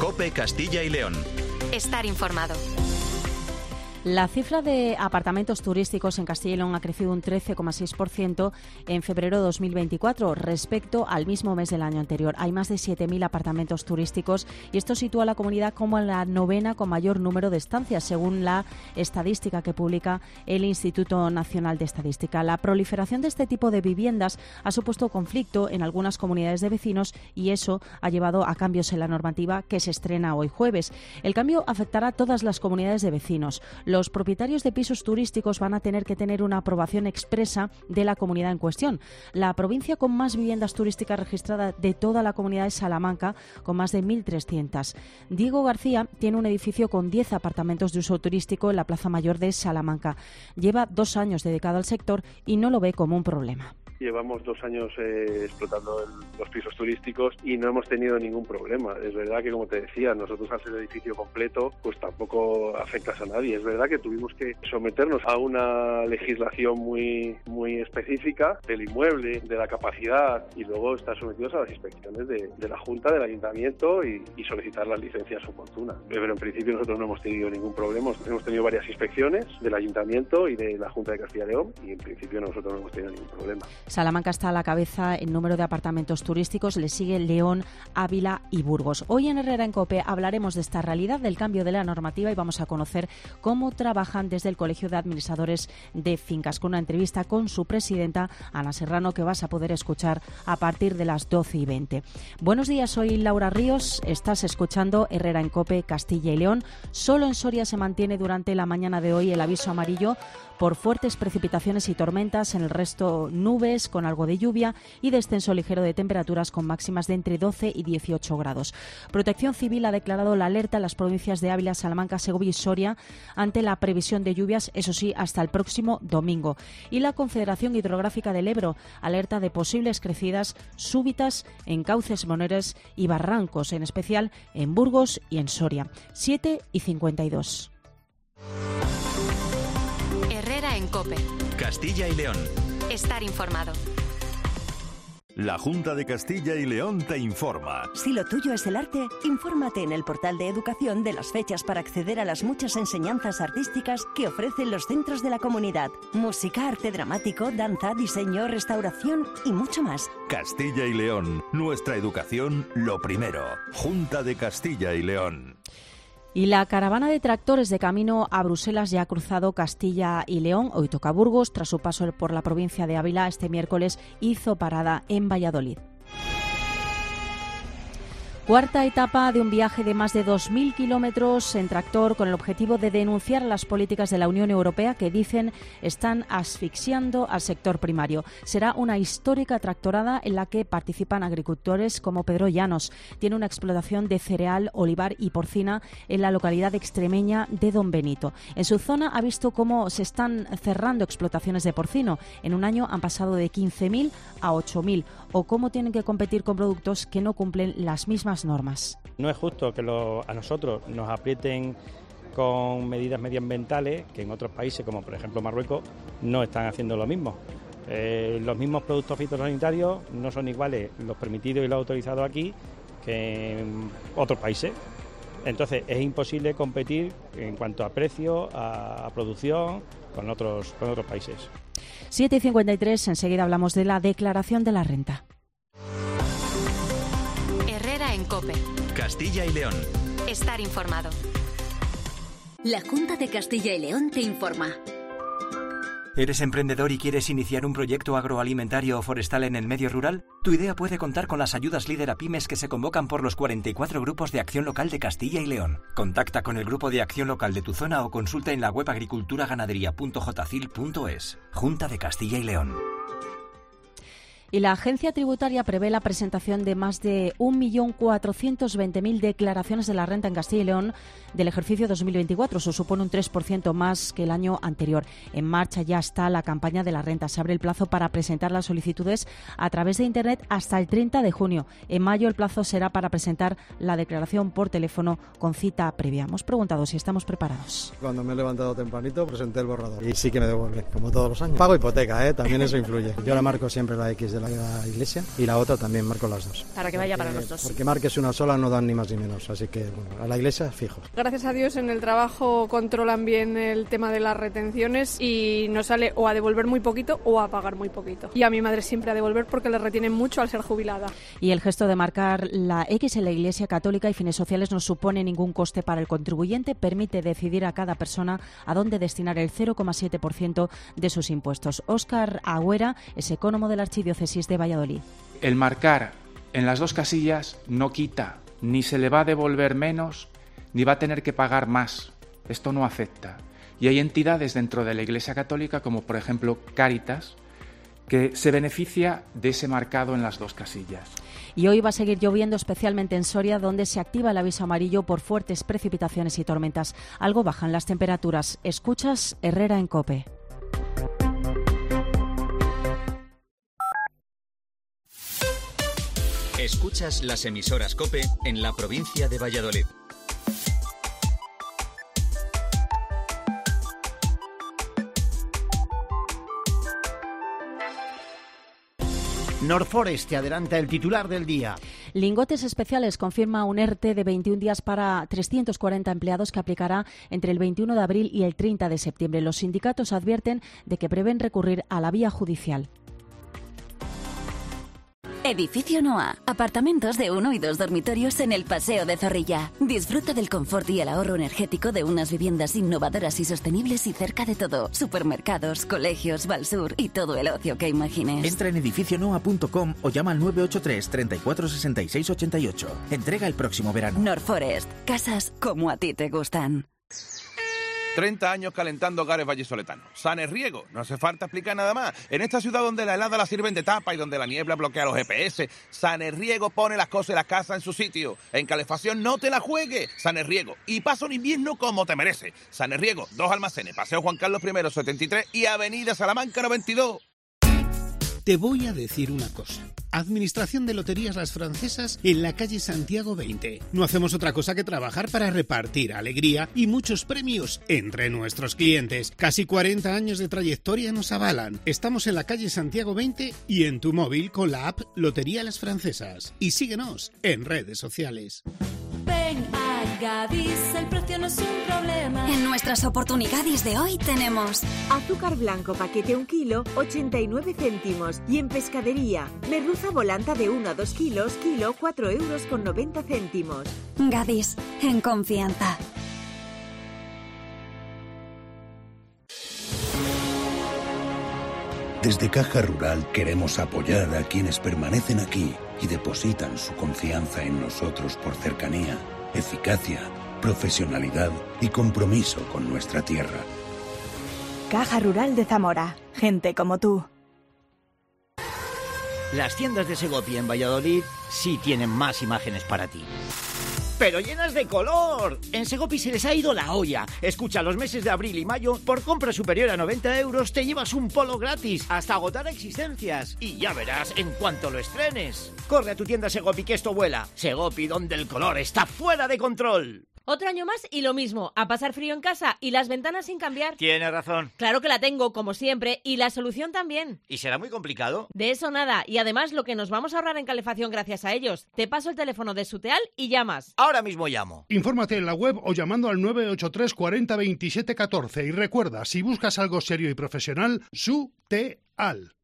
COPE Castilla y León. Estar informado. La cifra de apartamentos turísticos en Castilla y León ha crecido un 13,6% en febrero de 2024 respecto al mismo mes del año anterior. Hay más de 7.000 apartamentos turísticos y esto sitúa a la comunidad como la novena con mayor número de estancias, según la estadística que publica el Instituto Nacional de Estadística. La proliferación de este tipo de viviendas ha supuesto conflicto en algunas comunidades de vecinos y eso ha llevado a cambios en la normativa que se estrena hoy jueves. El cambio afectará a todas las comunidades de vecinos. Los propietarios de pisos turísticos van a tener que tener una aprobación expresa de la comunidad en cuestión. La provincia con más viviendas turísticas registradas de toda la comunidad es Salamanca, con más de 1.300. Diego García tiene un edificio con 10 apartamentos de uso turístico en la Plaza Mayor de Salamanca. Lleva 2 años dedicado al sector y no lo ve como un problema. Llevamos 2 años explotando los pisos turísticos y no hemos tenido ningún problema. Es verdad que, como te decía, nosotros al ser edificio completo, pues tampoco afectas a nadie. Es verdad que tuvimos que someternos a una legislación muy específica del inmueble, de la capacidad, y luego estar sometidos a las inspecciones de la Junta, del Ayuntamiento y solicitar las licencias oportunas. Pero en principio nosotros no hemos tenido ningún problema. Hemos tenido varias inspecciones del Ayuntamiento y de la Junta de Castilla y León y en principio nosotros no hemos tenido ningún problema. Salamanca está a la cabeza en número de apartamentos turísticos, le sigue León, Ávila y Burgos. Hoy en Herrera en COPE hablaremos de esta realidad, del cambio de la normativa y vamos a conocer cómo trabajan desde el Colegio de Administradores de Fincas, con una entrevista con su presidenta, Ana Serrano, que vas a poder escuchar a partir de las 12:20. Buenos días, soy Laura Ríos, estás escuchando Herrera en COPE Castilla y León. Solo en Soria se mantiene durante la mañana de hoy el aviso amarillo por fuertes precipitaciones y tormentas, en el resto nubes con algo de lluvia y descenso ligero de temperaturas con máximas de entre 12 y 18 grados. Protección Civil ha declarado la alerta en las provincias de Ávila, Salamanca, Segovia y Soria ante la previsión de lluvias, eso sí, hasta el próximo domingo. Y la Confederación Hidrográfica del Ebro alerta de posibles crecidas súbitas en cauces moneros y barrancos, en especial en Burgos y en Soria. 7:52. Herrera en COPE. Castilla y León. Estar informado. La Junta de Castilla y León te informa. Si lo tuyo es el arte, infórmate en el portal de educación de las fechas para acceder a las muchas enseñanzas artísticas que ofrecen los centros de la comunidad. Música, arte dramático, danza, diseño, restauración y mucho más. Castilla y León, nuestra educación lo primero. Junta de Castilla y León. Y la caravana de tractores de camino a Bruselas ya ha cruzado Castilla y León. Hoy toca Burgos. Tras su paso por la provincia de Ávila, este miércoles hizo parada en Valladolid. Cuarta etapa de un viaje de más de 2.000 kilómetros en tractor con el objetivo de denunciar las políticas de la Unión Europea que dicen están asfixiando al sector primario. Será una histórica tractorada en la que participan agricultores como Pedro Llanos. Tiene una explotación de cereal, olivar y porcina en la localidad extremeña de Don Benito. En su zona ha visto cómo se están cerrando explotaciones de porcino. En un año han pasado de 15.000 a 8.000 o cómo tienen que competir con productos que no cumplen las mismas normas. No es justo que a nosotros nos aprieten con medidas medioambientales que en otros países, como por ejemplo Marruecos, no están haciendo lo mismo. Los mismos productos fitosanitarios no son iguales los permitidos y los autorizados aquí que en otros países. Entonces es imposible competir en cuanto a precio, a producción con otros países. 7:53, enseguida hablamos de la declaración de la renta. Herrera en COPE. Castilla y León. Estar informado. La Junta de Castilla y León te informa. ¿Eres emprendedor y quieres iniciar un proyecto agroalimentario o forestal en el medio rural? Tu idea puede contar con las ayudas Líder a Pymes que se convocan por los 44 grupos de acción local de Castilla y León. Contacta con el grupo de acción local de tu zona o consulta en la web agriculturaganadería.jcil.es. Junta de Castilla y León. Y la Agencia Tributaria prevé la presentación de más de 1.420.000 declaraciones de la renta en Castilla y León del ejercicio 2024. Eso supone un 3% más que el año anterior. En marcha ya está la campaña de la renta. Se abre el plazo para presentar las solicitudes a través de Internet hasta el 30 de junio. En mayo el plazo será para presentar la declaración por teléfono con cita previa. Hemos preguntado si estamos preparados. Cuando me he levantado tempranito presenté el borrador y sí que me devuelve, como todos los años. Pago hipoteca, también eso influye. Yo la marco siempre la X de la iglesia, y la otra también marco las dos. Para que vaya para los dos. Porque marques una sola no dan ni más ni menos, así que bueno, a la iglesia fijo. Gracias a Dios en el trabajo controlan bien el tema de las retenciones y nos sale o a devolver muy poquito o a pagar muy poquito. Y a mi madre siempre a devolver porque le retienen mucho al ser jubilada. Y el gesto de marcar la X en la Iglesia Católica y fines sociales no supone ningún coste para el contribuyente, permite decidir a cada persona a dónde destinar el 0,7% de sus impuestos. Óscar Agüera es ecónomo de la Archidiócesis de Valladolid. El marcar en las dos casillas no quita, ni se le va a devolver menos, ni va a tener que pagar más. Esto no afecta. Y hay entidades dentro de la Iglesia Católica, como por ejemplo Cáritas, que se beneficia de ese marcado en las dos casillas. Y hoy va a seguir lloviendo, especialmente en Soria, donde se activa el aviso amarillo por fuertes precipitaciones y tormentas. Algo bajan las temperaturas. Escuchas Herrera en COPE. Escuchas las emisoras COPE en la provincia de Valladolid. Norforest te adelanta el titular del día. Lingotes Especiales confirma un ERTE de 21 días para 340 empleados que aplicará entre el 21 de abril y el 30 de septiembre. Los sindicatos advierten de que prevén recurrir a la vía judicial. Edificio Noa. Apartamentos de 1 y 2 dormitorios en el Paseo de Zorrilla. Disfruta del confort y el ahorro energético de unas viviendas innovadoras y sostenibles y cerca de todo. Supermercados, colegios, Valsur y todo el ocio que imagines. Entra en edificionoa.com o llama al 983 34 66 88. Entrega el próximo verano. Norforest. Casas como a ti te gustan. 30 años calentando hogares vallisoletanos. Sanes Riego, no hace falta explicar nada más. En esta ciudad donde la helada la sirven de tapa y donde la niebla bloquea los GPS, Sanes Riego pone las cosas y las casas en su sitio. En calefacción no te la juegues. Sanes Riego. Y pasa un invierno como te merece. Sanes Riego, 2 almacenes, Paseo Juan Carlos I, 73 y Avenida Salamanca 92. Te voy a decir una cosa. Administración de Loterías Las Francesas en la calle Santiago 20. No hacemos otra cosa que trabajar para repartir alegría y muchos premios entre nuestros clientes. Casi 40 años de trayectoria nos avalan. Estamos en la calle Santiago 20 y en tu móvil con la app Lotería Las Francesas. Y síguenos en redes sociales. Ven a Gadis, el precio no es un problema. En nuestras oportunidades de hoy tenemos azúcar blanco paquete 1 kilo, 89 céntimos. Y en pescadería, merluza volanta de 1 a 2 kilos, kilo, 4,90 €. Gadis, en confianza. Desde Caja Rural queremos apoyar a quienes permanecen aquí y depositan su confianza en nosotros por cercanía, eficacia, profesionalidad y compromiso con nuestra tierra. Caja Rural de Zamora. Gente como tú. Las tiendas de Segopi en Valladolid sí tienen más imágenes para ti. ¡Pero llenas de color! En Segopi se les ha ido la olla. Escucha, los meses de abril y mayo, por compra superior a 90 € te llevas un polo gratis, hasta agotar existencias. Y ya verás en cuanto lo estrenes. Corre a tu tienda Segopi que esto vuela. Segopi, donde el color está fuera de control. Otro año más y lo mismo, a pasar frío en casa y las ventanas sin cambiar. Tienes razón. Claro que la tengo, como siempre, y la solución también. ¿Y será muy complicado? De eso nada, y además lo que nos vamos a ahorrar en calefacción gracias a ellos. Te paso el teléfono de Suteal y llamas. Ahora mismo llamo. Infórmate en la web o llamando al 983 40 27 14 y recuerda, si buscas algo serio y profesional, Suteal.